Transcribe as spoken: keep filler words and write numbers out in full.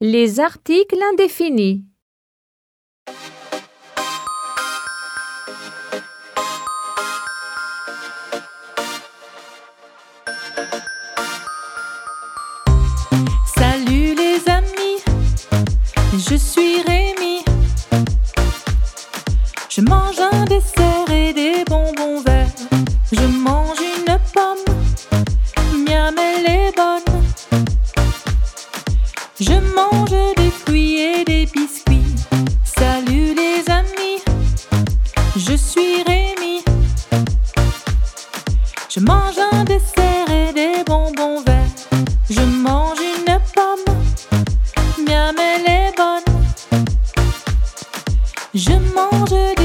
Les articles indéfinis. Salut les amis, je suis Rémi. Je mange un dessert et des bonbons verts. Je mange une pomme, miam, elle est bonne. Je mange des fruits et des biscuits. Salut les amis, je suis Rémi. Je mange un dessert et des bonbons verts. Je mange une pomme, miam, elle est bonne. Je mange des